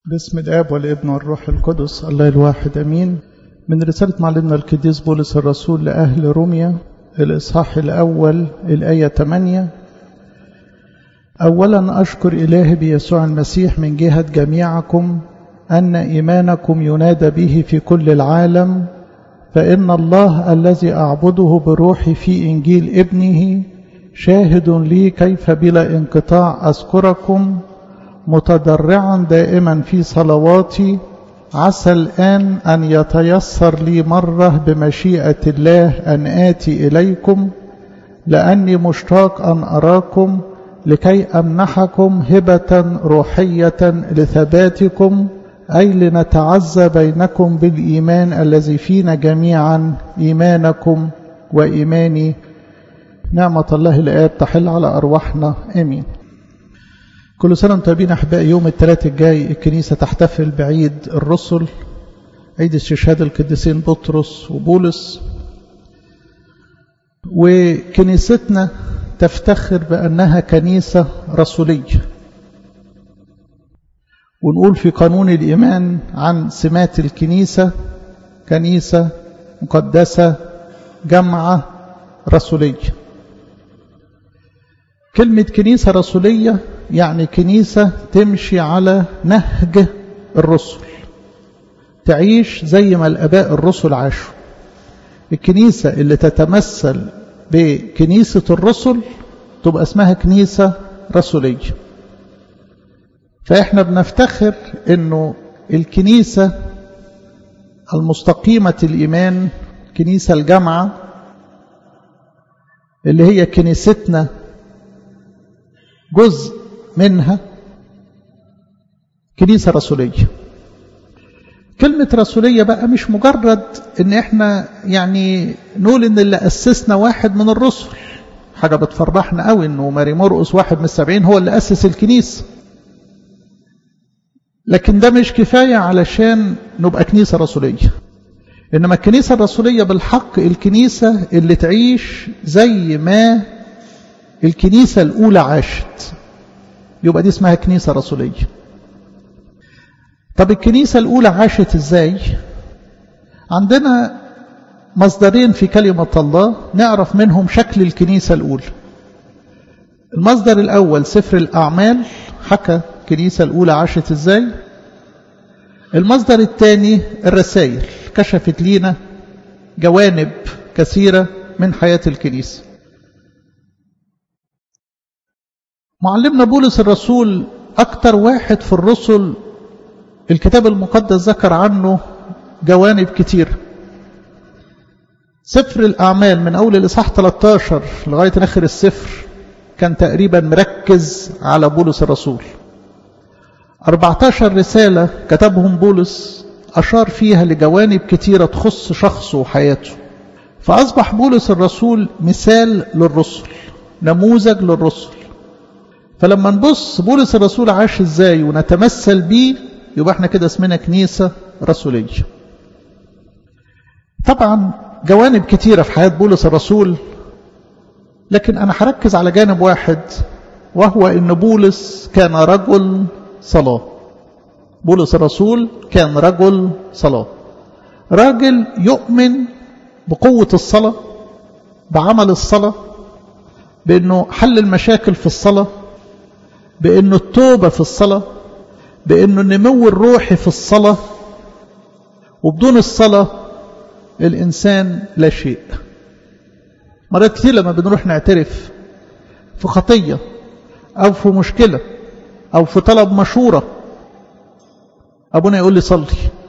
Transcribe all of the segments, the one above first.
باسم الآب والابن والروح القدس الله الواحد أمين. من رسالة معلمنا القديس بولس الرسول لأهل روميا الإصحاح الأول الآية 8: أولا أشكر إلهي بيسوع المسيح من جهة جميعكم أن إيمانكم ينادى به في كل العالم، فإن الله الذي أعبده بروحي في إنجيل ابنه شاهد لي كيف بلا انقطاع أذكركم متضرعا دائما في صلواتي، عسى الآن أن يتيسر لي مرة بمشيئة الله أن آتي إليكم، لأني مشتاق أن أراكم لكي أمنحكم هبة روحية لثباتكم، أي لنتعزى بينكم بالإيمان الذي فينا جميعا، إيمانكم وإيماني. نعمة الله الآب تحل على أرواحنا آمين. كل سنة وانتم طيبين أحبائي. يوم الثلاث الجاي الكنيسة تحتفل بعيد الرسل، عيد استشهاد القديسين بطرس وبولس، وكنيستنا تفتخر بأنها كنيسة رسولية، ونقول في قانون الإيمان عن سمات الكنيسة: كنيسة مقدسة جامعة رسولية. كلمة كنيسة رسولية يعني كنيسة تمشي على نهج الرسل، تعيش زي ما الآباء الرسل عاشوا. الكنيسة اللي تتمثل بكنيسة الرسل تبقى اسمها كنيسة رسولية. فإحنا بنفتخر إنه الكنيسة المستقيمة الإيمان، كنيسة الجامعة اللي هي كنيستنا جزء منها، كنيسة رسولية. كلمة رسولية بقى مش مجرد ان احنا يعني نقول ان اللي أسسنا واحد من الرسل، حاجة بتفرحنا قوي انه ماري مرقس واحد من 70 هو اللي أسس الكنيسة، لكن ده مش كفاية علشان نبقى كنيسة رسولية. إنما الكنيسة الرسولية بالحق الكنيسة اللي تعيش زي ما الكنيسة الأولى عاشت، يبقى دي اسمها كنيسة رسولية. طب الكنيسة الأولى عاشت ازاي؟ عندنا مصدرين في كلمة الله نعرف منهم شكل الكنيسة الأولى. المصدر الأول سفر الأعمال، حكى الكنيسة الأولى عاشت ازاي. المصدر الثاني الرسائل، كشفت لينا جوانب كثيرة من حياة الكنيسة. معلمنا بولس الرسول أكتر واحد في الرسل الكتاب المقدس ذكر عنه جوانب كتير. سفر الأعمال من أول الإصحاح 13 لغاية آخر السفر كان تقريبا مركز على بولس الرسول. 14 رسالة كتبهم بولس أشار فيها لجوانب كتيرة تخص شخصه وحياته، فأصبح بولس الرسول مثال للرسل، نموذج للرسل. فلما نبص بولس الرسول عاش ازاي ونتمثل بيه، يبقى احنا كده اسمنا كنيسة رسولية. طبعا جوانب كتيرة في حياة بولس الرسول، لكن انا هركز على جانب واحد، وهو ان بولس كان رجل صلاة. بولس الرسول كان رجل صلاة، راجل يؤمن بقوة الصلاة، بعمل الصلاة، بانه حل المشاكل في الصلاة، بانه التوبة في الصلاة، بانه النمو الروحي في الصلاة. وبدون الصلاة الانسان لا شيء. مرات كتير لما بنروح نعترف في خطية او في مشكلة او في طلب مشورة، ابونا يقول لي صلي.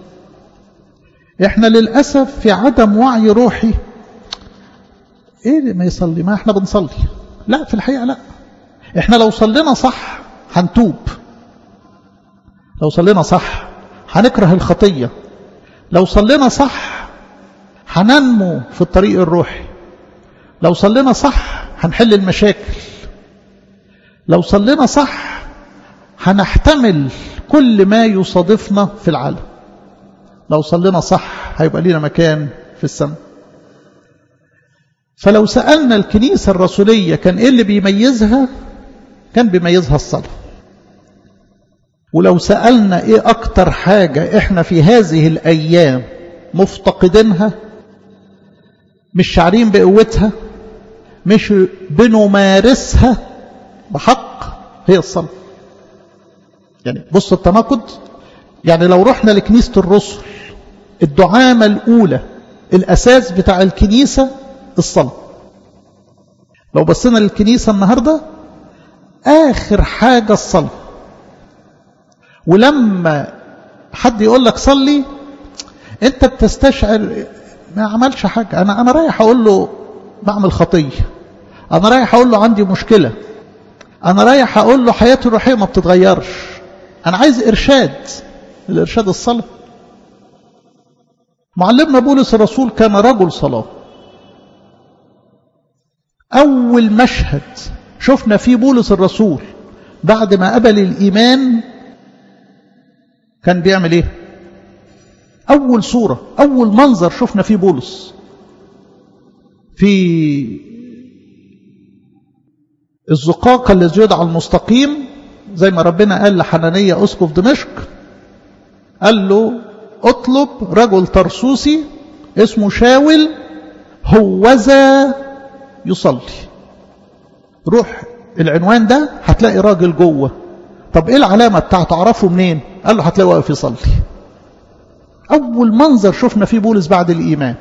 احنا للأسف في عدم وعي روحي، ايه ما يصلي؟ ما احنا بنصلي. لا، في الحقيقة لا، احنا لو صلينا صح هنتوب، لو صلينا صح هنكره الخطية، لو صلينا صح هننمو في الطريق الروحي، لو صلينا صح هنحل المشاكل، لو صلينا صح هنحتمل كل ما يصادفنا في العالم، لو صلينا صح هيبقى لنا مكان في السماء. فلو سألنا الكنيسة الرسولية كان ايه اللي بيميزها، كان بيميزها الصلاة. ولو سألنا ايه اكتر حاجة احنا في هذه الايام مفتقدينها، مش شعرين بقوتها، مش بنمارسها بحق، هي الصلاة. يعني بص التناقض. يعني لو رحنا لكنيسة الرسل، الدعامة الأولى الأساس بتاع الكنيسة الصلاة. لو بصينا للكنيسة النهاردة آخر حاجة الصلاة. ولما حد يقول لك صلي، انت بتستشعر ما عملش حاجة. أنا رايح أقول له بعمل خطية، أنا رايح أقول له عندي مشكلة، أنا رايح أقول له حياتي الروحية ما بتتغيرش، أنا عايز إرشاد. الإرشاد الصلاة. معلمنا بولس الرسول كان رجل صلاة. أول مشهد شفنا فيه بولس الرسول بعد ما قبل الإيمان كان بيعمل إيه؟ أول صورة، أول منظر شفنا فيه بولس في الزقاق الذي يدعى المستقيم، زي ما ربنا قال لحنانية أسقف دمشق، قال له اطلب رجل ترسوسي اسمه شاول هوذا يصلي. روح العنوان ده هتلاقي راجل جوه. طب ايه العلامة بتاعته تعرفه منين؟ قال له هتلاقي واقف يصلي. اول منظر شفنا فيه بولس بعد الايمان.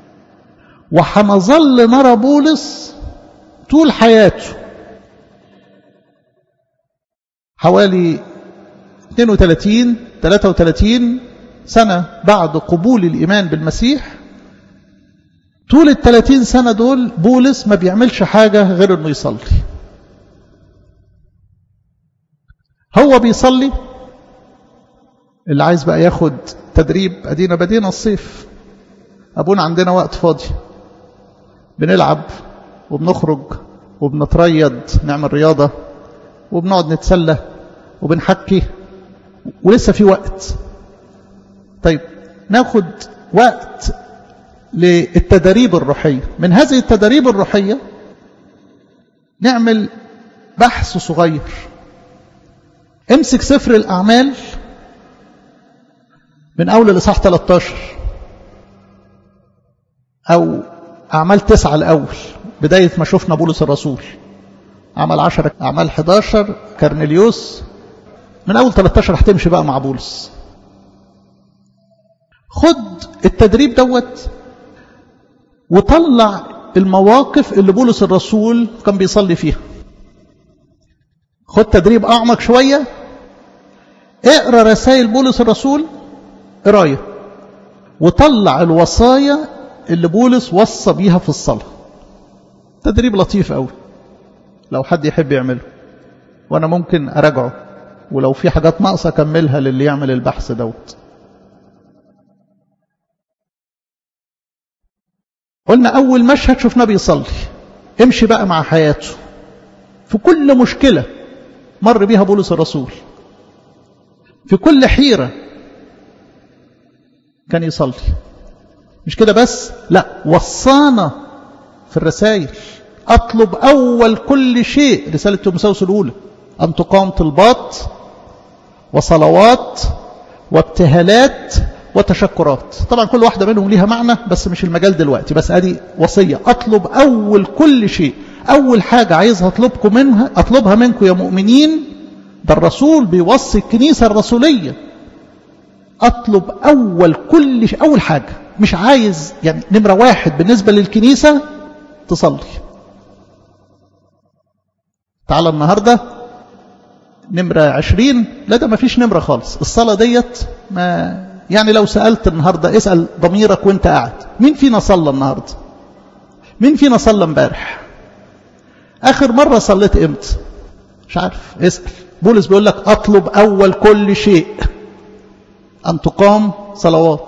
وحنظل نرى بولس طول حياته حوالي 32-33 سنة بعد قبول الإيمان بالمسيح. طول 30 سنة دول بولس ما بيعملش حاجة غير انه يصلي. هو بيصلي. اللي عايز بقى ياخد تدريب، ادينا بدينا الصيف، ابونا عندنا وقت فاضي بنلعب وبنخرج وبنتريض، نعمل رياضة وبنقعد نتسلى وبنحكي ولسه في وقت. طيب ناخد وقت للتدريب الروحية. من هذه التدريب الروحية نعمل بحث صغير. امسك سفر الأعمال من أول الإصحاح 13 أو أعمال 9 الأول، بداية ما شفنا بولس الرسول. أعمال 10، أعمال 11 كرنيليوس، من أول 13 هتمشي بقى مع بولس. خد التدريب دوت وطلع المواقف اللي بولس الرسول كان بيصلي فيها. خد تدريب أعمق شوية، اقرأ رسائل بولس الرسول قراية، وطلع الوصايا اللي بولس وصى بيها في الصلاة. تدريب لطيف قوي لو حد يحب يعمله، وأنا ممكن أراجعه، ولو في حاجات ناقصة أكملها للي يعمل البحث دوت. قلنا أول مشهد شفناه بيصلي. امشي بقى مع حياته في كل مشكلة مر بيها بولس الرسول، في كل حيرة كان يصلي. مش كده بس، لا، وصانا في الرسائل أطلب أول كل شيء، رسالة تيموثاوس الأولى، أن تقام طلبات وصلوات وابتهالات وتشكرات. طبعا كل واحدة منهم ليها معنى بس مش المجال دلوقتي، بس ادي وصية. اطلب اول كل شيء، اول حاجة عايزها اطلبها منكم يا مؤمنين. ده الرسول بيوصي الكنيسة الرسولية. اطلب اول كل شيء، اول حاجة، مش عايز يعني نمرة واحد بالنسبة للكنيسة تصلي. تعال النهاردة نمرة 20، لا ده ما فيش نمرة خالص. الصلاة ديت ما يعني لو سألت النهاردة، اسأل ضميرك وانت قاعد، مين فينا صلى النهاردة؟ مين فينا صلى امبارح؟ آخر مرة صليت امتى؟ مش عارف، اسأل. بولس بيقول لك أطلب أول كل شيء أن تقام صلوات.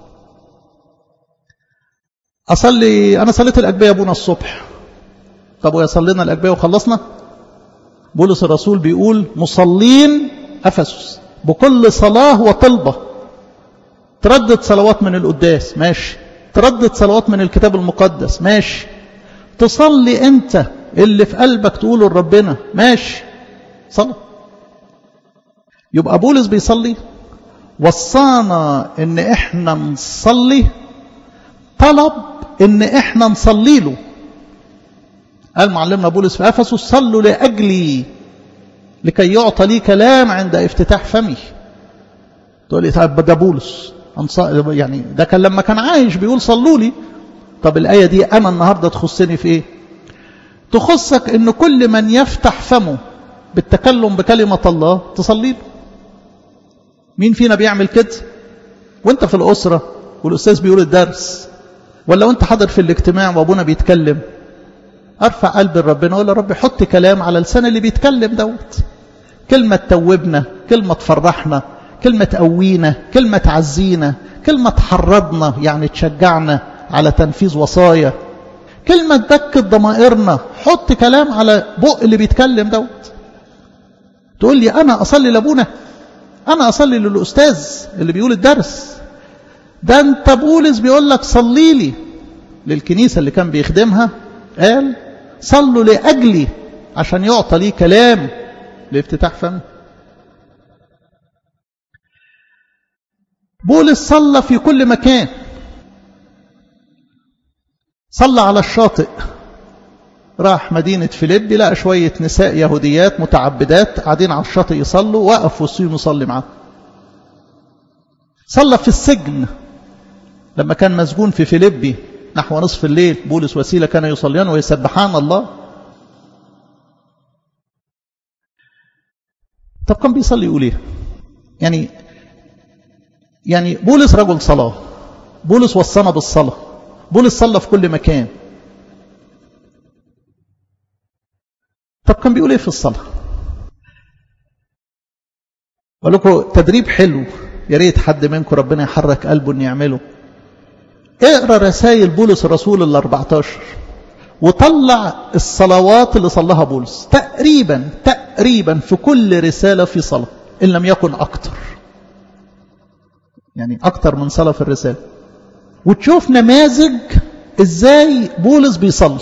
أنا صليت الأجبية أبونا الصبح. طب ويا صلينا الأجبية وخلصنا؟ بولس الرسول بيقول مصلين أفسس بكل صلاة وطلبة. تردد صلوات من القداس، ماشي. تردد صلوات من الكتاب المقدس، ماشي. تصلي انت اللي في قلبك تقوله لربنا، ماشي. صلاة. يبقى بولس بيصلي، وصانا ان احنا نصلي، طلب ان احنا نصلي له. قال معلمنا بولس في افسس: صلوا لاجلي لكي يعطى لي كلام عند افتتاح فمي. تقول لي طب ده بولس يعني ده كان لما كان عايش بيقول صلوا لي. طب الآية دي أنا النهاردة تخصني في إيه؟ تخصك إن كل من يفتح فمه بالتكلم بكلمة الله تصلي له. مين فينا بيعمل كده؟ وانت في الأسرة والأستاذ بيقول الدرس، ولا وانت حاضر في الاجتماع وابونا بيتكلم، ارفع قلب ربنا ولا رب حط كلام على لسان اللي بيتكلم دوت، كلمة توبنا، كلمة تفرحنا، كلمة تقوينا، كلمة تعزينا، كلمة تحرضنا يعني تشجعنا على تنفيذ وصايا، كلمة تبكت ضمائرنا. حط كلام على بق اللي بيتكلم دوت. تقول لي أنا أصلي لأبونا، أنا أصلي للأستاذ اللي بيقول الدرس. ده أنت بولس بيقول لك صلي لي. للكنيسة اللي كان بيخدمها قال صلوا لأجلي عشان يعطى لي كلام لافتتاح فم. بولس صلى في كل مكان. صلى على الشاطئ، راح مدينة فيليبي لقى شوية نساء يهوديات متعبدات قاعدين على الشاطئ يصلوا، وقف وسطهم يصلي معاهم. صلى في السجن لما كان مسجون في فيليبي نحو نصف الليل، بولس وسيلة كان يصليان ويسبحان الله. طب كان بيصلي يقول ايه؟ يعني بولس رجل صلاة، بولس وصانا بالصلاة، بولس صلى في كل مكان. طب كان بيقول ايه في الصلاة؟ اقول لكم تدريب حلو، يا ريت حد منكم ربنا يحرك قلبه ان يعمله. اقرا رسائل بولس الرسول ال14 وطلع الصلوات اللي صلاها بولس. تقريبا في كل رسالة في صلاة، ان لم يكن اكتر، يعني اكتر من صلاة في الرسالة. وتشوف نماذج ازاي بولس بيصلي.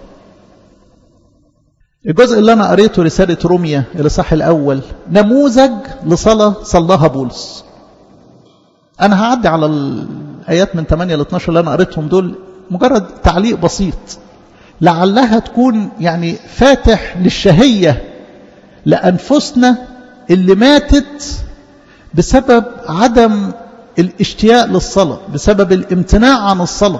الجزء اللي انا قريته رسالة روميا الإصحاح الأول نموذج لصلاة صلاها بولس. انا هعدي على الآيات من 8 ل 12 اللي انا قريتهم دول، مجرد تعليق بسيط لعلها تكون يعني فاتح للشهية لأنفسنا اللي ماتت بسبب عدم الاشتياق للصلاة، بسبب الامتناع عن الصلاة.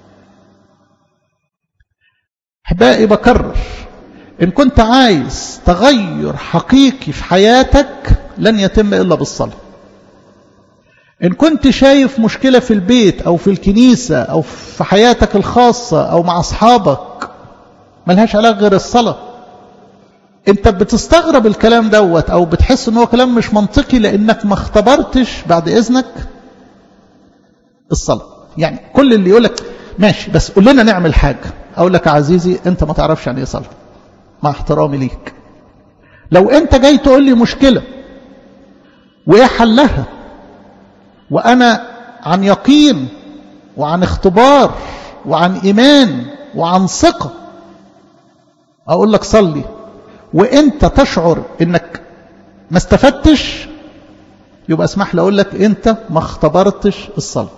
أحبائي بكرر، إن كنت عايز تغير حقيقي في حياتك لن يتم إلا بالصلاة. إن كنت شايف مشكلة في البيت أو في الكنيسة أو في حياتك الخاصة أو مع أصحابك ملهاش علاج غير الصلاة. أنت بتستغرب الكلام دوت أو بتحس أنه كلام مش منطقي لأنك ما اختبرتش بعد إذنك الصلاة. يعني كل اللي يقولك ماشي بس قول لنا نعمل حاجة، أقول لك عزيزي أنت ما تعرفش يعني إيه صلاة، مع احترامي ليك. لو أنت جاي تقول لي مشكلة وإيه حلها وأنا عن يقين وعن اختبار وعن إيمان وعن ثقة، أقول لك صلي، وإنت تشعر إنك ما استفدتش، يبقى اسمح لي أقول لك أنت ما اختبرتش الصلاة.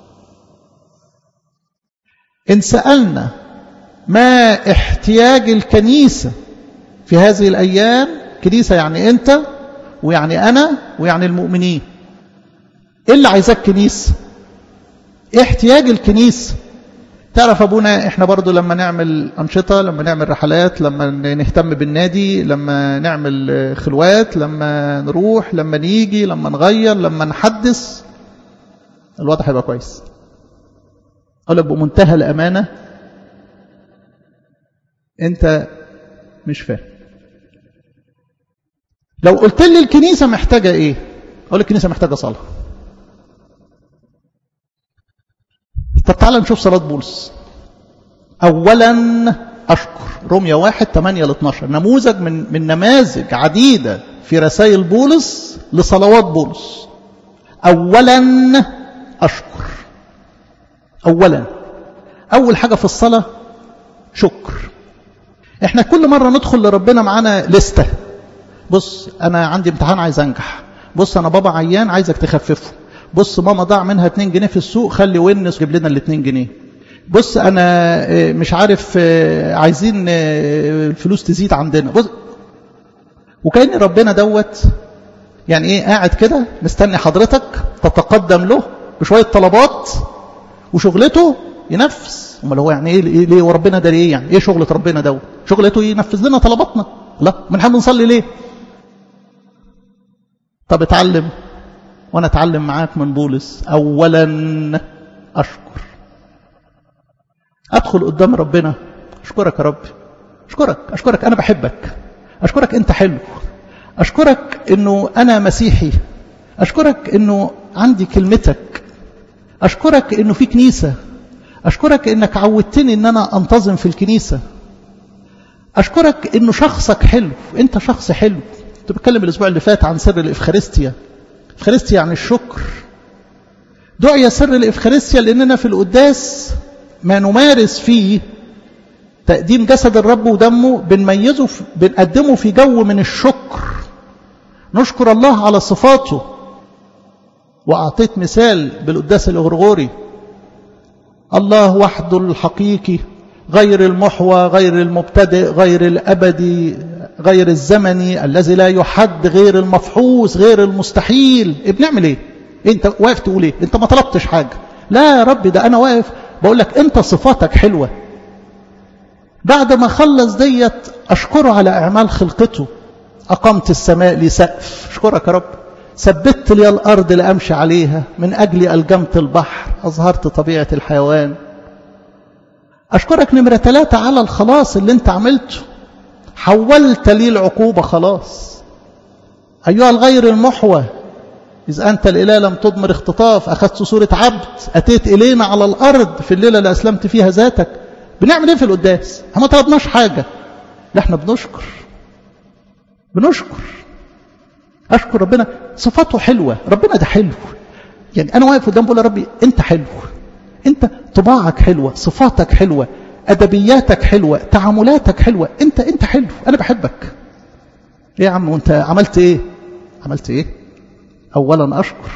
إن سألنا ما احتياج الكنيسة في هذه الأيام، كنيسة يعني أنت ويعني أنا ويعني المؤمنين، إيه اللي عايزاك كنيسة؟ إيه احتياج الكنيسة؟ تعرف أبونا إحنا برضو لما نعمل أنشطة، لما نعمل رحلات، لما نهتم بالنادي، لما نعمل خلوات، لما نروح، لما نيجي، لما نغير، لما نحدث، الوضع هيبقى كويس. أقول لك بمنتهى الأمانة أنت مش فاهم. لو قلت لي الكنيسة محتاجة إيه؟ أقول لك الكنيسة محتاجة صلاة. طب تعالى نشوف صلاة بولس. أولا أشكر، روميا 1:8-12 نموذج من نماذج عديدة في رسائل بولس لصلوات بولس. أولا أشكر. أول حاجة في الصلاة شكر. احنا كل مرة ندخل لربنا معانا لستة، بص أنا عندي امتحان عايز أنجح، بص أنا بابا عيان عايزك تخففه، بص ماما ضاع منها 2 جنيه في السوق، خلي ونس جيب لنا ال2 جنيه، بص أنا مش عارف عايزين الفلوس تزيد عندنا. بص، وكأن ربنا دوت يعني ايه قاعد كده مستني حضرتك تتقدم له بشوية طلبات وشغلته ينفذ. امال هو يعني ايه ليه وربنا ده ليه؟ يعني ايه شغلة ربنا دوت؟ شغلته ينفذ لنا طلباتنا. لا، من حد نصلي ليه؟ طب اتعلم وانا اتعلم معاك من بولس. اولا اشكر، ادخل قدام ربنا اشكرك يا رب، اشكرك انا بحبك، اشكرك انت حلو، اشكرك انه انا مسيحي، اشكرك انه عندي كلمتك، اشكرك انه في كنيسة، اشكرك انك عودتني ان انا انتظم في الكنيسة، اشكرك انه شخصك حلو، انت شخص حلو. كنت بتكلم الاسبوع اللي فات عن سر الافخارستيا. الافخارستيا يعني الشكر. دعي سر الافخارستيا لاننا في القداس ما نمارس فيه تقديم جسد الرب ودمه بنميزه بنقدمه في جو من الشكر، نشكر الله على صفاته. وأعطيت مثال بالقداس الغرغوري: الله وحده الحقيقي، غير المحوى، غير المبتدئ، غير الأبدي، غير الزمني، الذي لا يحد، غير المفحوص، غير المستحيل. بنعمل ايه؟ انت واقف تقول ايه؟ انت ما طلبتش حاجة. لا يا رب، ده انا واقف بقول لك انت صفاتك حلوة. بعد ما خلص ديت اشكره على اعمال خلقته. اقمت السماء لي سقف، اشكرك يا رب. ثبت لي الارض لامشي عليها، من اجلي الجمت البحر، اظهرت طبيعة الحيوان. اشكرك نمرة 3 على الخلاص اللي انت عملته، حولت لي العقوبة خلاص. ايها الغير المحوى، إذ أنت الإله لم تضمر اختطاف، أخذت صورة عبد، أتيت إلينا على الأرض في الليلة اللي أسلمت فيها ذاتك. بنعمل إيه في القداس؟ احنا ما طلبناش حاجة، لا احنا بنشكر. أشكر ربنا، صفاته حلوة، ربنا ده حلو. يعني أنا واقف قدام بقول يا ربي أنت حلو، أنت طباعك حلوة، صفاتك حلوة، أدبياتك حلوة، تعاملاتك حلوة، أنت حلو، أنا بحبك. إيه يا عم وأنت عملت إيه؟ عملت إيه؟ أولا أشكر.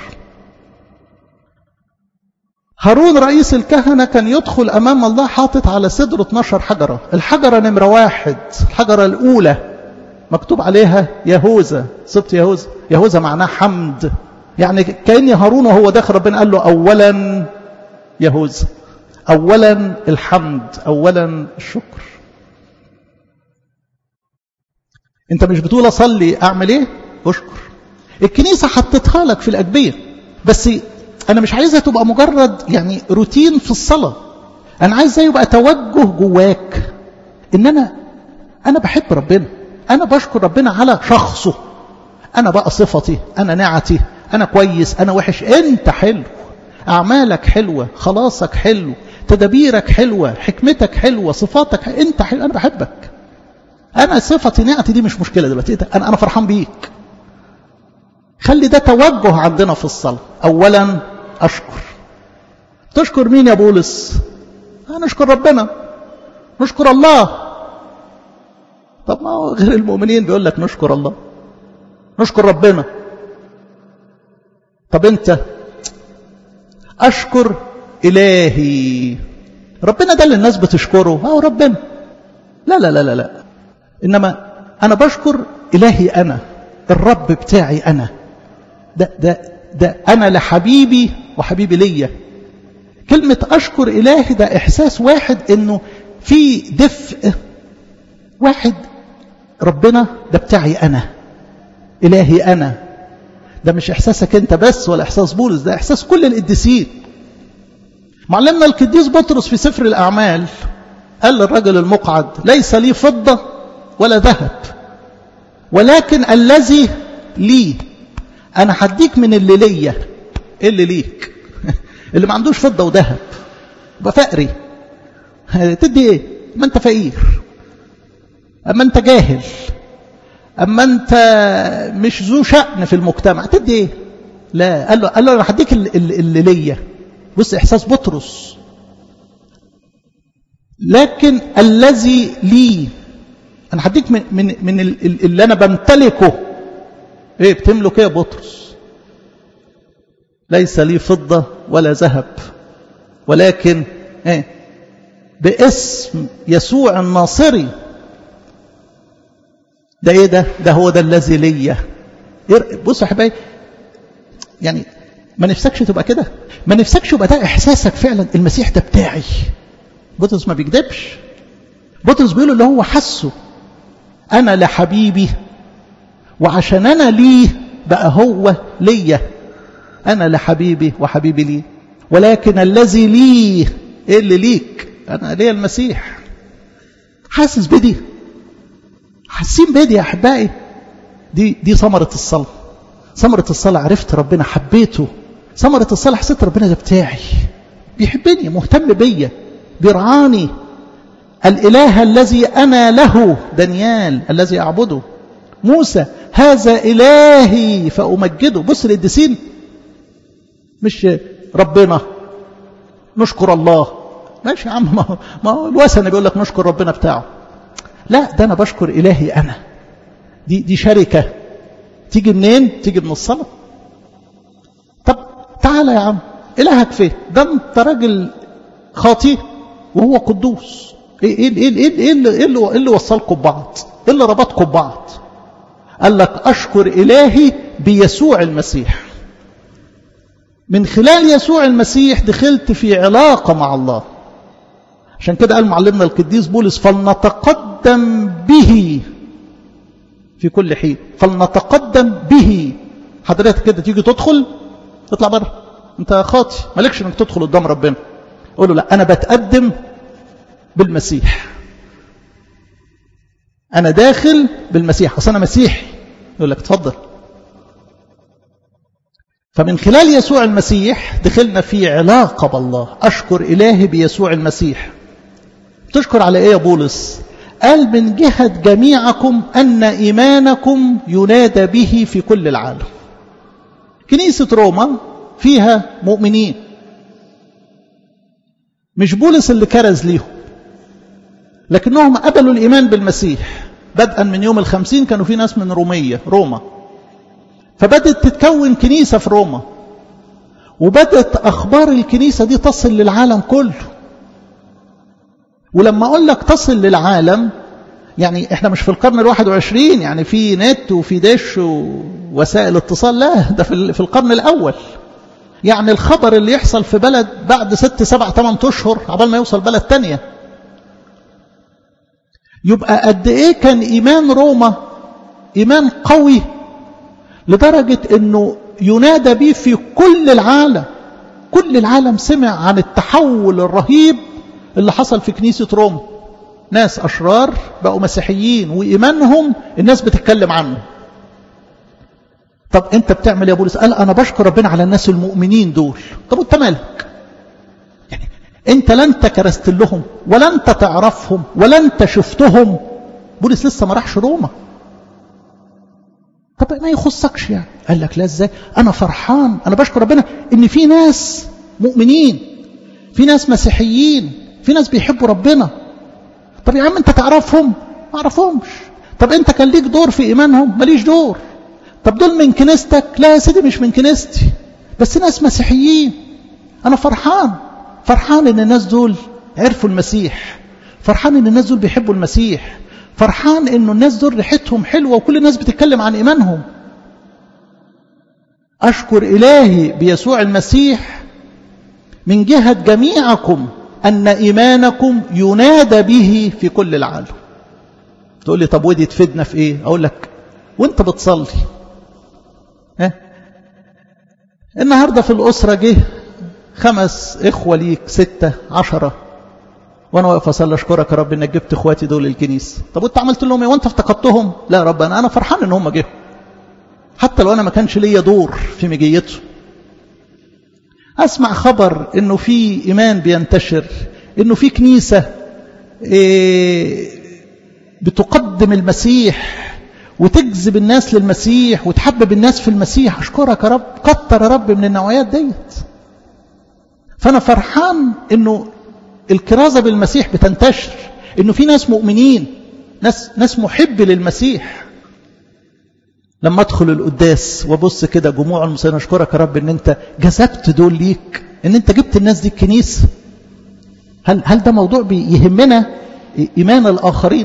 هارون رئيس الكهنة كان يدخل أمام الله حاطط على صدره 12 حجرة. الحجرة نمرة 1، الحجرة الأولى مكتوب عليها يهوذا، سبط يهوذا. يهوذا معناه حمد، يعني كأن هارون وهو داخل ربنا قال له أولا يهوذا، أولا الحمد، أولا الشكر. أنت مش بتقول أصلي أعمل إيه؟ أشكر. الكنيسة حطتها لك في الأجبية، بس أنا مش عايزها تبقى مجرد يعني روتين في الصلاة. أنا عايزها يبقى توجه جواك إن أنا بحب ربنا، أنا بشكر ربنا على شخصه. أنا بقى صفتي، أنا نعتي، أنا كويس، أنا وحش، أنت حلو، أعمالك حلوة، خلاصك حلو، تدبيرك حلوة، حكمتك حلوة، صفاتك أنت حلو، أنا بحبك. أنا صفتي نعتي دي مش مشكلة دلوقتي، أنا فرحان بيك. خلي ده توجه عندنا في الصلاة. أولا أشكر. تشكر مين يا بولس؟ نشكر ربنا، نشكر الله. طب ما هو غير المؤمنين بيقول لك نشكر الله، نشكر ربنا. طب أنت أشكر إلهي. ربنا ده اللي الناس بتشكره، ربنا. لا لا لا لا لا، إنما أنا بشكر إلهي، أنا الرب بتاعي، أنا ده أنا لحبيبي وحبيبي ليا. كلمة أشكر إلهي ده إحساس واحد، إنه في دفء واحد. ربنا ده بتاعي أنا، إلهي أنا. ده مش إحساسك أنت بس ولا إحساس بولس، ده إحساس كل القديسين. معلمنا القديس بطرس في سفر الأعمال قال للرجل المقعد: ليس لي فضة ولا ذهب، ولكن الذي لي أنا هديك من اللي ليا. إيه اللي ليك؟ اللي ما عندوش فضة وذهب يبقى فقري. تدي إيه؟ أما أنت فقير، أما أنت جاهل، أما أنت مش ذو شأن في المجتمع، تدي إيه؟ لا، قال له أنا هديك اللي ليا. بص إحساس بطرس، لكن الذي لي أنا هديك من اللي أنا بمتلكه. إيه بتملك إيه يا بطرس؟ ليس لي فضة ولا ذهب، ولكن باسم يسوع الناصري. ده ايه ده هو ده الذي ليا. بصوا يا حبايبي، يعني ما نفسكش تبقى كده؟ ما نفسكش يبقى ده احساسك فعلا، المسيح ده بتاعي. بطرس ما بيكذبش، بطرس بيقول اللي هو حسه، انا لحبيبي، وعشان انا ليه بقى هو ليا. انا لحبيبي وحبيبي ليه، ولكن الذي ليه، ايه اللي ليك؟ انا ليا المسيح. حاسس بدي؟ حاسين بدي يا احبائي؟ دي ثمرة الصلاة. ثمرة الصلاة عرفت ربنا، حبيته. ثمرة الصلاة حسيت ربنا ده بتاعي، بيحبني، مهتم بيا، بيرعاني. الإله الذي أنا له، دانيال الذي أعبده. موسى هذا إلهي فأمجده. بص القديسين، مش ربنا نشكر الله، ماشي يا عم، ما هو الوثني بيقول لك نشكر ربنا بتاعه. لا، ده أنا بشكر إلهي أنا. دي شركة تيجي منين؟ تيجي من الصلاة. طب تعالى يا عم، إلهك فين؟ ده أنت راجل خاطئ وهو قدوس. إيه اللي وصلكم ببعض؟ إيه اللي ربطكم ببعض؟ قال لك أشكر إلهي بيسوع المسيح. من خلال يسوع المسيح دخلت في علاقة مع الله. عشان كده قال معلمنا القديس بولس فلنتقدم به في كل حين. فلنتقدم به. حضرتك كده تيجي تدخل، تطلع بره، انت خاطي، مالكش انك تدخل قدام ربنا. قول له لا، انا بتقدم بالمسيح، انا داخل بالمسيح، اصل انا مسيحي. يقول لك اتفضل. فمن خلال يسوع المسيح دخلنا في علاقة بالله. أشكر إلهي بيسوع المسيح. تشكر على إيه يا بولس؟ قال من جهة جميعكم أن إيمانكم ينادى به في كل العالم. كنيسة روما فيها مؤمنين، مش بولس اللي كرز ليهم، لكنهم قبلوا الإيمان بالمسيح. بدءا من يوم 50 كانوا في ناس من روما، فبدت تتكون كنيسة في روما، وبدت أخبار الكنيسة دي تصل للعالم كله. ولما أقول لك تصل للعالم، يعني إحنا مش في القرن 21 يعني في نت وفي دش ووسائل اتصال، لا، ده في القرن الأول. يعني الخبر اللي يحصل في بلد بعد 6 7 8 أشهر عبال ما يوصل بلد تانية. يبقى قد إيه كان إيمان روما إيمان قوي، لدرجة أنه ينادى به في كل العالم. كل العالم سمع عن التحول الرهيب اللي حصل في كنيسة روما. ناس أشرار بقوا مسيحيين، وإيمانهم الناس بتتكلم عنه. طب أنت بتعمل يا بولس؟ قال أنا بشكر ربنا على الناس المؤمنين دول. طب أنت مالك؟ يعني أنت لا أنت كرست لهم، ولا أنت تعرفهم، ولا أنت شفتهم. بولس لسه ما راحش روما. طب ما يخصكش يعني. قال لك لا، ازاي؟ انا فرحان، انا بشكر ربنا ان في ناس مؤمنين، في ناس مسيحيين، في ناس بيحبوا ربنا. طب يا عم انت تعرفهم؟ ما اعرفهمش. طب انت كان ليك دور في ايمانهم؟ ماليش دور. طب دول من كنيستك؟ لا يا سيدي مش من كنيستي، بس ناس مسيحيين. انا فرحان ان الناس دول عرفوا المسيح، فرحان ان الناس دول بيحبوا المسيح، فرحان انه الناس دول ريحتهم حلوه وكل الناس بتتكلم عن ايمانهم. اشكر الهي بيسوع المسيح من جهه جميعكم ان ايمانكم ينادى به في كل العالم. تقول لي طب ودي تفيدنا في ايه؟ اقول لك وانت بتصلي، النهارده في الاسره جه 5 إخوة ليك، 6 10، وانا واقف اصلي اشكرك يا رب انك جبت اخواتي دول الكنيسه. طب وانت عملت لهم ايه؟ وانت افتقدتهم؟ لا يا رب، انا فرحان ان هم جه، حتى لو انا ما كانش ليا دور في مجيته. اسمع خبر انه في ايمان بينتشر، انه في كنيسه بتقدم المسيح وتجذب الناس للمسيح وتحبب الناس في المسيح. اشكرك يا رب، كتر يا رب من النوعيات ديت. فانا فرحان انه الكرازة بالمسيح بتنتشر، انه في ناس مؤمنين، ناس محب للمسيح. لما ادخل القداس وابص كده جموع المصلين، اشكرك يا رب ان انت جذبت دول ليك، ان انت جبت الناس دي الكنيسه. هل ده موضوع بيهمنا ايمان الاخرين؟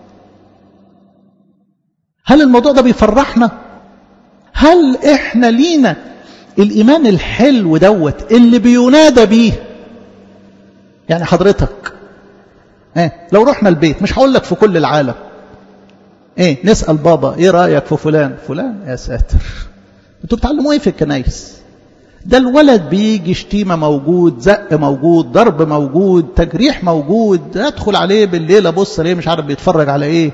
هل الموضوع ده بيفرحنا؟ هل احنا لينا الايمان الحلو دوت اللي بينادى بيه؟ يعني حضرتك لو رحنا البيت، مش هقول لك في كل العالم، نسأل بابا ايه رأيك في فلان؟ يا ساتر، انتوا بتعلموا ايه في الكنايس؟ ده الولد بيجي شتيمة موجود، زق موجود، ضرب موجود، تجريح موجود، ادخل عليه بالليل ابص عليه مش عارف بيتفرج على ايه.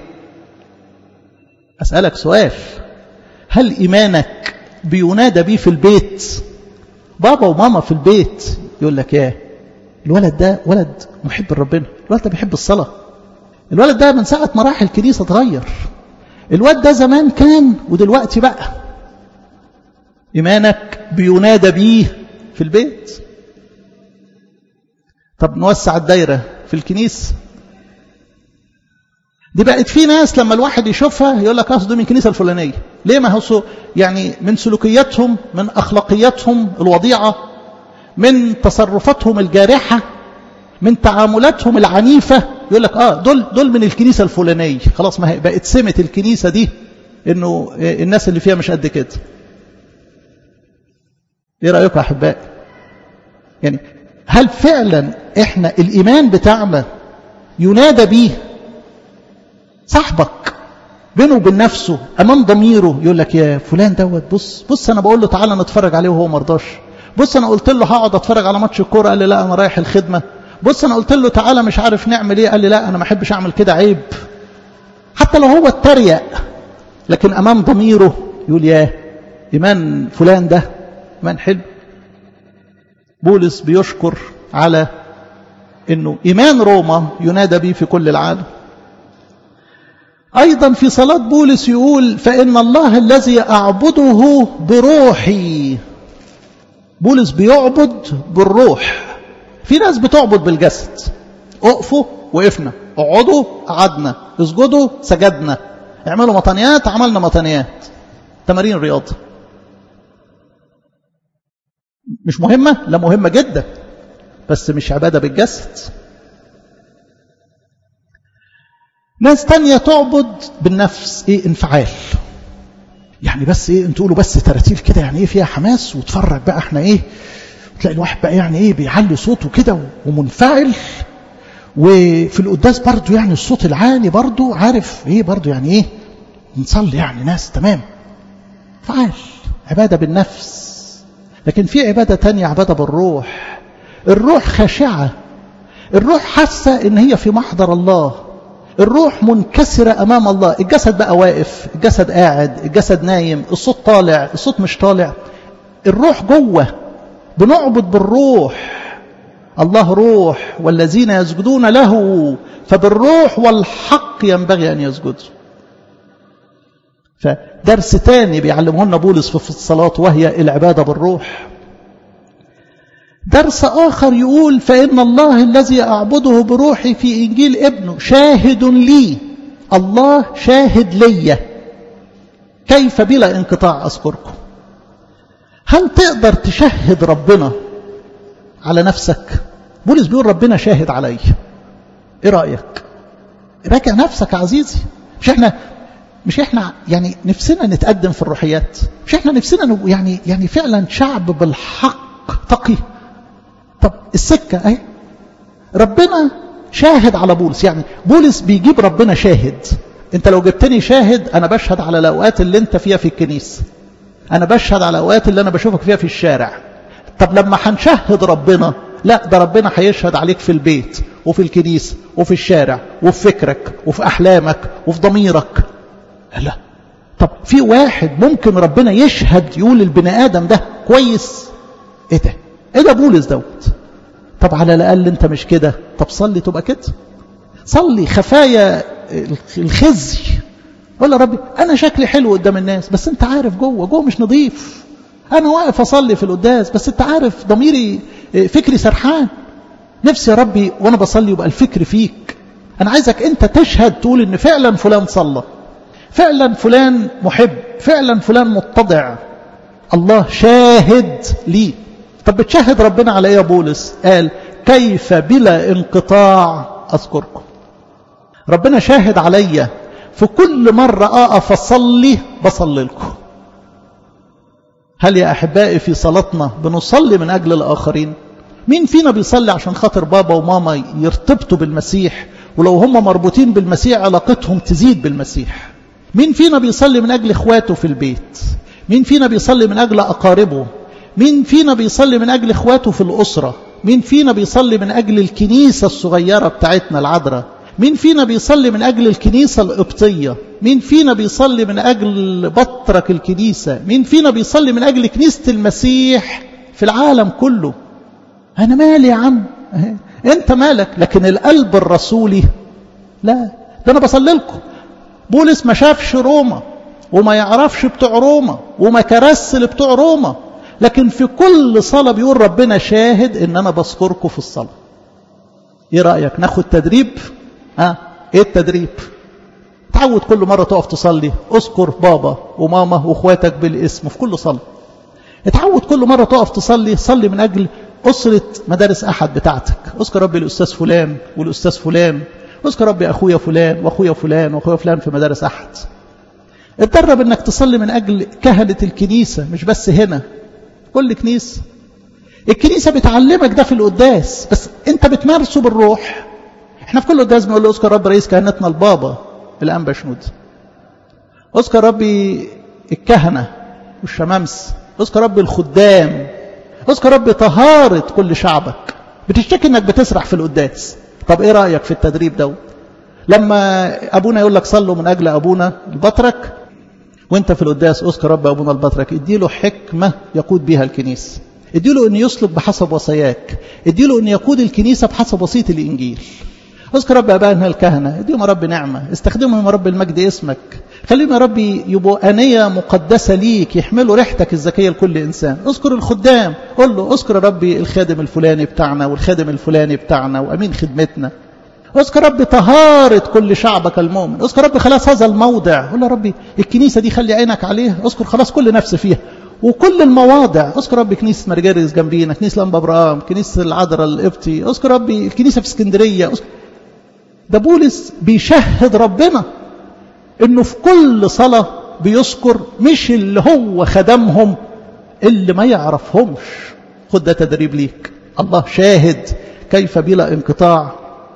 اسألك سؤال، هل ايمانك بينادى بيه في البيت؟ بابا وماما في البيت يقول لك الولد ده ولد محب لربنا، الولد ده بيحب الصلاة، الولد ده من ساعة ما راح الكنيسة اتغير، الولد ده زمان كان ودلوقتي بقى. إيمانك بينادى بيه في البيت. طب نوسع الدايرة في الكنيسة. دي بقت في ناس لما الواحد يشوفها يقول لك أصده من الكنيسة الفلانية. ليه؟ ما هو يعني من سلوكياتهم، من أخلاقياتهم الوضيعة، من تصرفاتهم الجارحة، من تعاملاتهم العنيفة، يقول لك دول من الكنيسة الفلانية. خلاص، ما هي بقت سمة الكنيسة دي إنه الناس اللي فيها مش قد كده. ايه رأيكم يا أحبائي؟ يعني هل فعلا احنا الإيمان بتاعنا ينادى بيه؟ صاحبك بينه وبين نفسه أمام ضميره يقول لك يا فلان دوت، بص أنا بقول له تعالى نتفرج عليه وهو مرضاش، بص أنا قلت له هقعد أتفرج على ماتش الكورة قال لي لا أنا رايح الخدمة، بص أنا قلت له تعالى مش عارف نعمل إيه قال لي لا أنا ما أحبش أعمل كده، عيب. حتى لو هو اتريق، لكن أمام ضميره يقول يا إيمان فلان ده إيمان حلو. بولس بيشكر على إنه إيمان روما ينادى به في كل العالم. أيضا في صلاة بولس يقول فإن الله الذي أعبده بروحي. بولس بيعبد بالروح. في ناس بتعبد بالجسد، اقفوا وقفنا، اقعدوا قعدنا، اسجدوا سجدنا، اعملوا مطانيات عملنا مطانيات، تمارين رياضة. مش مهمة؟ لا مهمة جدا، بس مش عبادة بالجسد. ناس تانية تعبد بالنفس، انفعال، يعني بس انتوا تقولوا بس تراتيل كده يعني فيها حماس وتفرج بقى احنا تلاقي الواحد بقى يعني بيعلي صوته كده ومنفعل. وفي القداس برضو يعني الصوت العالي برضو عارف برضو يعني نصلي يعني ناس تمام، فعال، عبادة بالنفس. لكن في عبادة تانية، عبادة بالروح. الروح خاشعة، الروح حاسة ان هي في محضر الله، الروح منكسرة امام الله. الجسد بقى واقف، الجسد قاعد، الجسد نايم، الصوت طالع، الصوت مش طالع، الروح جوه. بنعبد بالروح. الله روح والذين يسجدون له فبالروح والحق ينبغي أن يسجدوا. فدرس تاني بيعلمه لنا بولس في الصلاة وهي العبادة بالروح. درس آخر يقول فإن الله الذي أعبده بروحي في إنجيل ابنه شاهد لي. الله شاهد لي كيف بلا انقطاع أذكركم. هل تقدر تشهد ربنا على نفسك؟ بولس بيقول ربنا شاهد علي. ايه رأيك؟ راجع نفسك يا عزيزي. مش احنا يعني نفسنا نتقدم في الروحيات؟ مش احنا نفسنا يعني فعلا شعب بالحق تقي؟ طب السكة اهي، ربنا شاهد على بولس. يعني بولس بيجيب ربنا شاهد. انت لو جبتني شاهد، انا بشهد على الاوقات اللي انت فيها في الكنيسة، انا بشهد على الاوقات اللي انا بشوفك فيها في الشارع. طب لما هنشهد ربنا، لا ده ربنا هيشهد عليك في البيت وفي الكنيسة وفي الشارع وفي فكرك وفي احلامك وفي ضميرك. لا، طب في واحد ممكن ربنا يشهد يقول البني ادم ده كويس؟ ايه ده بولس دوت. طب على الاقل انت مش كده، طب صلي تبقى كده. صلي خفايا الخزي، قول يا ربي انا شكلي حلو قدام الناس، بس انت عارف جوه مش نظيف. انا واقف اصلي في القداس، بس انت عارف ضميري فكري سرحان. نفسي يا ربي وانا بصلي يبقى الفكر فيك. انا عايزك انت تشهد، تقول ان فعلا فلان صلى، فعلا فلان محب، فعلا فلان متضع، الله شاهد لي. طب بتشاهد ربنا على ايه يا بولس؟ قال كيف بلا انقطاع اذكركم. ربنا شاهد عليا في كل مرة اقف اصلي بصلي لكم. هل يا احبائي في صلاتنا بنصلي من اجل الاخرين؟ مين فينا بيصلي عشان خاطر بابا وماما يرتبطوا بالمسيح، ولو هم مربوطين بالمسيح علاقتهم تزيد بالمسيح؟ مين فينا بيصلي من اجل اخواته في البيت؟ مين فينا بيصلي من اجل اقاربه؟ مين فينا بيصلي من اجل اخواته في الاسره؟ مين فينا بيصلي من اجل الكنيسه الصغيره بتاعتنا العذراء؟ مين فينا بيصلي من اجل الكنيسه القبطيه؟ مين فينا بيصلي من اجل بطرك الكنيسه؟ مين فينا بيصلي من اجل كنيسه المسيح في العالم كله؟ انا مالي يا عم؟ انت مالك، لكن القلب الرسولي لا، ده انا بصلي لكم. بولس ما شافش روما وما يعرفش بتوع روما وما كرسل بتوع روما، لكن في كل صلاة بيقول ربنا شاهد ان انا بذكركم في الصلاة. ايه رأيك ناخد تدريب؟ ايه التدريب؟ تعود كل مرة تقف تصلي اذكر بابا وماما واخواتك بالاسم في كل صلاة. اتعود كل مرة تقف تصلي صلي من اجل أسرة مدارس أحد بتاعتك. اذكر ربي الأستاذ فلان والأستاذ فلان، اذكر ربي أخويا فلان وأخويا فلان وأخويا فلان في مدارس أحد. اتدرب انك تصلي من أجل كهنة الكنيسة، مش بس هنا، كل كنيسة. الكنيسة بتعلمك ده في القداس، بس انت بتمارسه بالروح. احنا في كل قداس بنقول له اذكر رب رئيس كهنتنا البابا الأنبا شنود، اذكر ربي الكهنة والشمامس، اذكر ربي الخدام، اذكر ربي طهارة كل شعبك. بتشتكي انك بتسرح في القداس. طب ايه رأيك في التدريب ده؟ لما ابونا يقول لك صلوا من اجل ابونا البطرك، وانت في القداس اذكر رب ابونا البطرك، اديله حكمة يقود بها الكنيسة، اديله ان يسلك بحسب وصاياك، اديله ان يقود الكنيسة بحسب وصية الانجيل. اذكر رب ابائنا الكهنة، اديهم يا رب نعمة، استخدمهم يا رب المجد اسمك، خليهم يا رب يبقوا أنية مقدسة ليك، يحملوا ريحتك الزكية لكل إنسان. اذكر الخدام، قل له اذكر يا ربي الخادم الفلاني بتاعنا والخادم الفلاني بتاعنا وأمين خدمتنا. اذكر ربي طهارة كل شعبك المؤمن، اذكر ربي خلاص هذا الموضع، قل يا ربي الكنيسة دي خلي عينك عليها، اذكر خلاص كل نفس فيها وكل المواضع. اذكر ربي كنيسة مرجرس جنبينا، كنيسة الأنبا إبراهيم، كنيسة العذراء القبطي، اذكر ربي الكنيسة في اسكندرية. ده بولس بيشهد ربنا انه في كل صلاة بيذكر، مش اللي هو خدمهم اللي ما يعرفهمش. خد ده تدريب ليك. الله شاهد كيف بلا انقطاع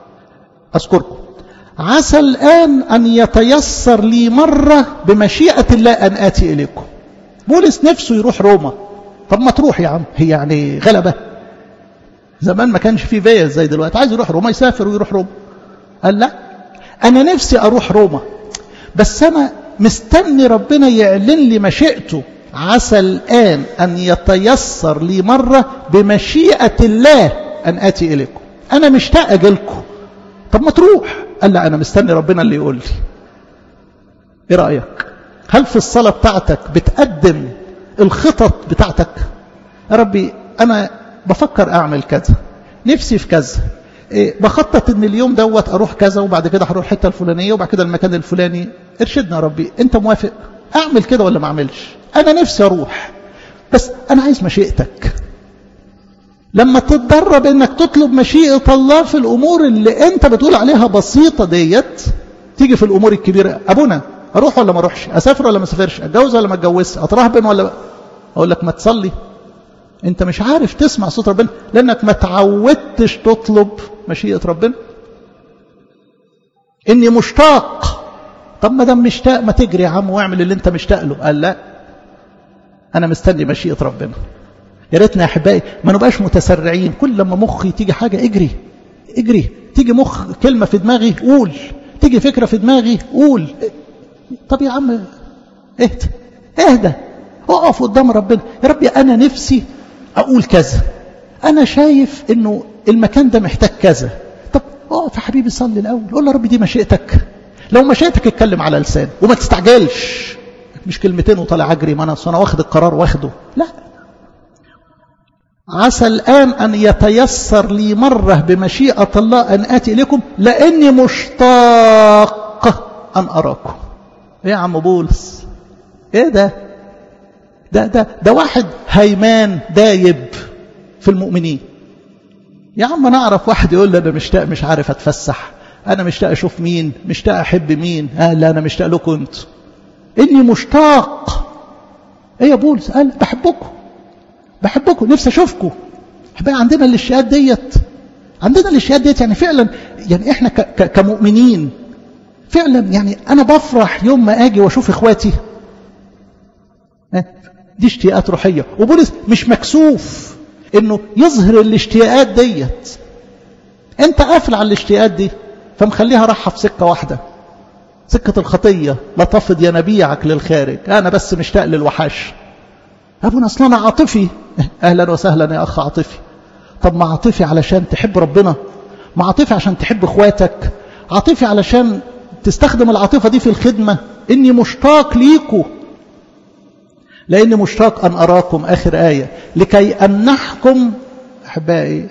أذكركم. عسى الآن أن يتيسر لي مرة بمشيئة الله أن آتي إليكم. بولس نفسه يروح روما. طب ما تروح يا عم، هي يعني غلبة؟ زمان ما كانش فيه فيز زي دلوقتي، عايز يروح روما يسافر ويروح روما. قال لا، أنا نفسي أروح روما، بس أنا مستني ربنا يعلن لي مشيئته. عسى الآن أن يتيسر لي مرة بمشيئة الله أن آتي إليكم. أنا مشتاق أجيلكم. طب ما تروح. قال لا، أنا مستني ربنا اللي يقول لي. إيه رأيك؟ هل في الصلاة بتاعتك بتقدم الخطط بتاعتك؟ يا ربي أنا بفكر أعمل كذا، نفسي في كذا، بخطط ان اليوم دوت اروح كذا، وبعد كده هروح الحته الفلانيه، وبعد كده المكان الفلاني. ارشدنا يا ربي، انت موافق اعمل كده ولا ما اعملش؟ انا نفسي اروح، بس انا عايز مشيئتك. لما تتدرب انك تطلب مشيئه الله في الامور اللي انت بتقول عليها بسيطه ديت، تيجي في الامور الكبيره. ابونا اروح ولا ما اروحش؟ اسافر ولا ما اسافرش؟ اتجوز ولا ما اتجوزش؟ اترهبن ولا؟ اقول لك ما تصلي. انت مش عارف تسمع صوت ربنا لانك ما تعودتش تطلب مشيئة ربنا. اني مشتاق. طب ما دام مشتاق ما تجري يا عم واعمل اللي انت مشتاق له. قال لا، انا مستني مشيئة ربنا. يا ريتنا يا احبائي ما نبقاش متسرعين، كل لما مخي تيجي حاجة اجري اجري، تيجي مخ كلمة في دماغي قول، تيجي فكرة في دماغي قول. طب يا عم اهدى اهدى، اقف قدام ربنا. يا ربي انا نفسي اقول كذا، انا شايف انه المكان ده محتاج كذا. طب اقف يا حبيبي صلي الاول، قول يا رب دي مشيئتك. لو مشيئتك اتكلم على لسان وما تستعجلش، مش كلمتين وطالع اجري، ما انا واخد القرار واخده. لا، عسى الان ان يتيسر لي مره بمشيئه الله ان اتي اليكم لاني مشتاق ان اراكم. ايه يا عم بولس، ايه ده واحد هيمان دايب في المؤمنين. يا عم انا اعرف واحد يقول لي انا مشتاق مش عارف اتفسح، انا مشتاق اشوف مين، مشتاق احب مين. لا انا مشتاق لكم انتوا، اني مشتاق. ايه يا بولس؟ قال بحبكم نفسي اشوفكم. احبائي عندنا الاشتياقات ديت، يعني فعلا يعني احنا كمؤمنين فعلا يعني انا بفرح يوم ما اجي واشوف اخواتي. دي اشتياقات روحيه، وبولس مش مكسوف انه يظهر الاشتياقات ديت. انت قافل على الاشتياقات دي فمخليها راحه في سكه واحده، سكه الخطيه. لا تفض ينابيعك للخارج. انا بس مشتاق للوحش. ابونا اصلا انا عاطفي. اهلا وسهلا يا اخ عاطفي. طب ما عاطفي علشان تحب ربنا، ما عاطفي عشان تحب اخواتك، عاطفي علشان تستخدم العاطفه دي في الخدمه. اني مشتاق ليكوا، لاني مشتاق ان اراكم. اخر ايه، لكي امنحكم. احبائي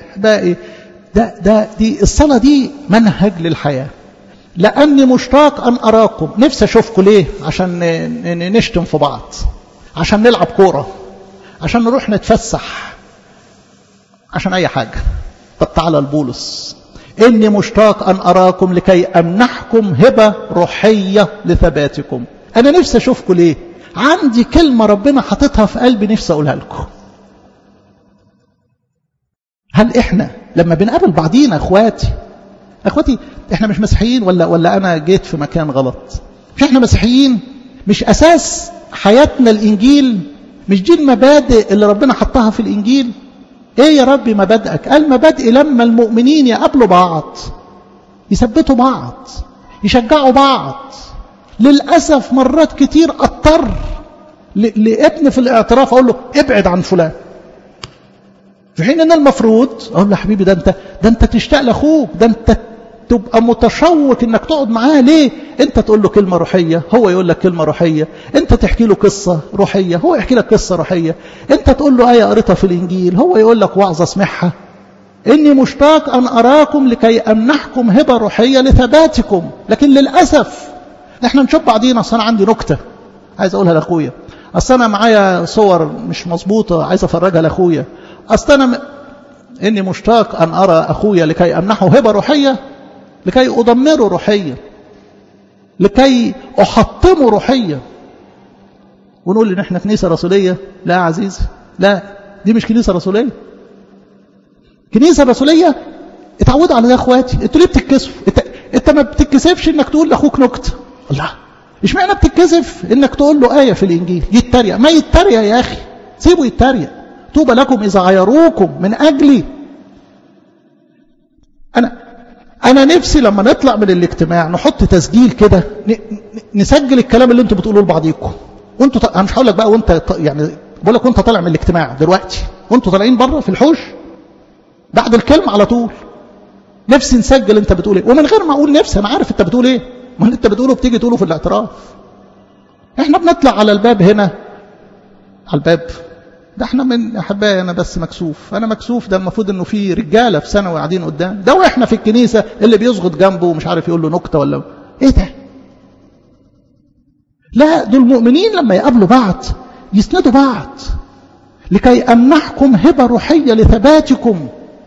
دي الصلاه دي منهج للحياه. لاني مشتاق ان اراكم. نفسي اشوفكم. ليه؟ عشان نشتم في بعض، عشان نلعب كوره، عشان نروح نتفسح، عشان اي حاجه. طب تعالى البولس، اني مشتاق ان اراكم لكي امنحكم هبه روحيه لثباتكم. انا نفسي اشوفكم. ليه؟ عندي كلمه ربنا حاططها في قلبي نفسي اقولها لكم. هل احنا لما بنقابل بعضينا اخواتي احنا مش مسيحيين ولا انا جيت في مكان غلط؟ مش احنا مسيحيين؟ مش اساس حياتنا الانجيل؟ مش دي المبادئ اللي ربنا حطها في الانجيل؟ ايه يا ربي مبادئك؟ قال مبادئ لما المؤمنين يقابلوا بعض يثبتوا بعض، يشجعوا بعض. للاسف مرات كتير اضطر لابن في الاعتراف اقول له ابعد عن فلان، في حين ان المفروض اقول له حبيبي ده انت تشتاق لاخوك، ده انت تبقى متشوق انك تقعد معاه. ليه؟ انت تقول له كلمه روحيه هو يقول لك كلمه روحيه، انت تحكي له قصه روحيه هو يحكي لك قصه روحيه، انت تقول له ايه قريتها في الانجيل هو يقول لك وعظه اسمعها. اني مشتاق ان اراكم لكي امنحكم هبه روحيه لثباتكم. لكن للاسف احنا نشوف بعضينا. اصل انا عندي نكته عايز اقولها لاخويا، اصل انا معايا صور مش مظبوطه عايز افرجها لاخويا، اصل انا اني مشتاق ان ارى اخويا لكي امنحه هبه روحيه، لكي أضمره روحيا، لكي أحطمه روحيا. ونقول إن إحنا كنيسة رسولية. لا يا عزيزي، لا، دي مش كنيسة رسولية. كنيسة رسولية اتعودوا على ده. اخواتي انتوا ليه بتتكسفوا؟ انت ما بتتكسفش انك تقول لاخوك نكته. الله، اشمعنى بتتكسف انك تقول له آية في الإنجيل؟ يتريق. ما يتريق يا أخي، سيبوا يتريق. طوبى لكم إذا عايروكم من أجلي. أنا نفسي لما نطلع من الاجتماع نحط تسجيل كده، نسجل الكلام اللي انتوا بتقولوه لبعضيكم. وانتوا انا مش هقول لك بقى وانت يعني بقول لك وانت طالع من الاجتماع دلوقتي، وانتوا طالعين بره في الحوش بعد الكلمه على طول، نفسي نسجل انت بتقول ايه. ومن غير ما اقول نفسي، انا عارف انت بتقول ايه، ما انت بتقوله بتيجي تقوله في الاعتراف. احنا بنطلع على الباب هنا، على الباب ده احنا من احبائي. انا بس مكسوف، انا مكسوف. ده المفروض انه في رجاله في ثانوي قاعدين قدام ده، واحنا في الكنيسه اللي بيسقط جنبه ومش عارف يقول له نكته ولا ايه ده. لا، دول المؤمنين لما يقابلوا بعض يسندوا بعض. لكي امنحكم هبه روحيه لثباتكم.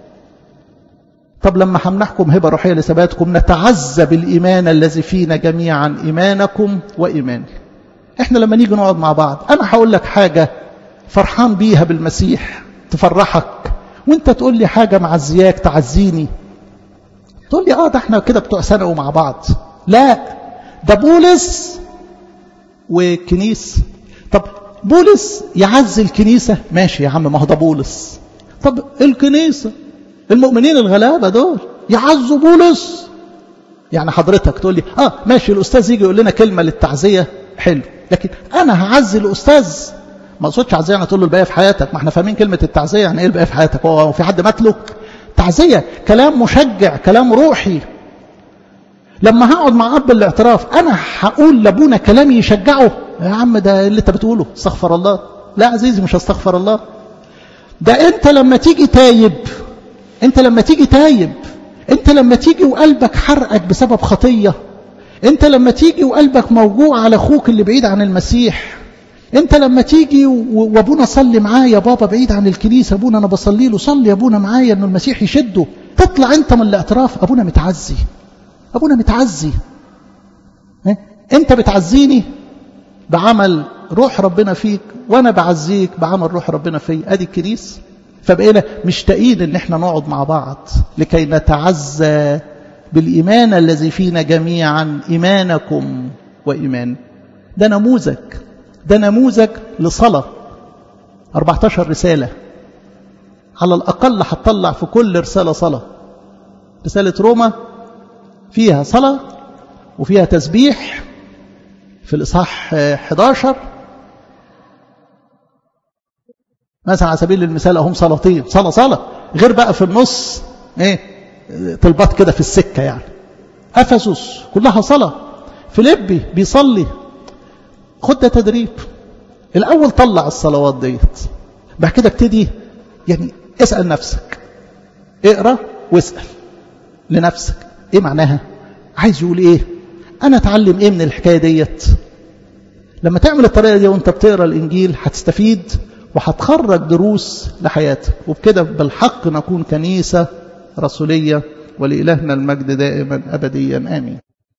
طب لما همنحكم هبه روحيه لثباتكم نتعزى بالايمان الذي فينا جميعا، ايمانكم وايماني. احنا لما نيجي نقعد مع بعض انا هقول لك حاجه فرحان بيها بالمسيح تفرحك، وانت تقول لي حاجة معزياك تعزيني، تقول لي ده احنا كده بتوع ثانوي مع بعض. لا، ده بولس وكنيسة. طب بولس يعزي الكنيسة ماشي يا عم، ما هو ده بولس. طب الكنيسة المؤمنين الغلابة دول يعزوا بولس. يعني حضرتك تقول لي ماشي الأستاذ يجي يقول لنا كلمة للتعزية حلو، لكن أنا هعزي الأستاذ ما اقصدش عزيه يعني تقول له الباقي في حياتك. ما احنا فاهمين كلمه التعزيه يعني ايه الباقي في حياتك. هو في حد مات له؟ تعزيه كلام مشجع، كلام روحي. لما هقعد مع اب الاعتراف انا هقول لابونا كلام يشجعه؟ يا عم ده اللي انت بتقوله استغفر الله. لا عزيزي، مش استغفر الله. ده انت لما تيجي تايب، انت لما تيجي وقلبك حرقك بسبب خطيه، انت لما تيجي وقلبك موجوع على اخوك اللي بعيد عن المسيح، انت لما تيجي وابونا صلي معايا يا بابا بعيد عن الكنيسة، ابونا انا بصلي له، صلي يا ابونا معايا انه المسيح يشده، تطلع انت من الاعتراف ابونا متعزي، ابونا متعزي. انت بتعزيني بعمل روح ربنا فيك، وانا بعزيك بعمل روح ربنا فيك. ادي الكنيسة. فبقينا مشتاقين ان احنا نقعد مع بعض لكي نتعزى بالايمان الذي فينا جميعا، ايمانكم وايمان. ده نموذج، ده نموذج لصلاة. 14 رسالة على الأقل هتطلع في كل رسالة صلاة. رسالة روما فيها صلاة وفيها تسبيح في الإصحاح 11 مثلا على سبيل المثال أهم صلاتين، صلاة غير بقى في النص طلبات كده في السكة يعني. أفسس كلها صلاة. فيليبي بيصلي. خد ده تدريب. الأول طلع الصلوات ديت، بعد كده ابتدي يعني اسأل نفسك، اقرأ واسأل لنفسك ايه معناها، عايز يقول ايه، انا اتعلم ايه من الحكاية ديت. لما تعمل الطريقة دي وانت بتقرأ الانجيل هتستفيد وهتخرج دروس لحياتك، وبكده بالحق نكون كنيسة رسولية. ولإلهنا المجد دائما أبديا آمين.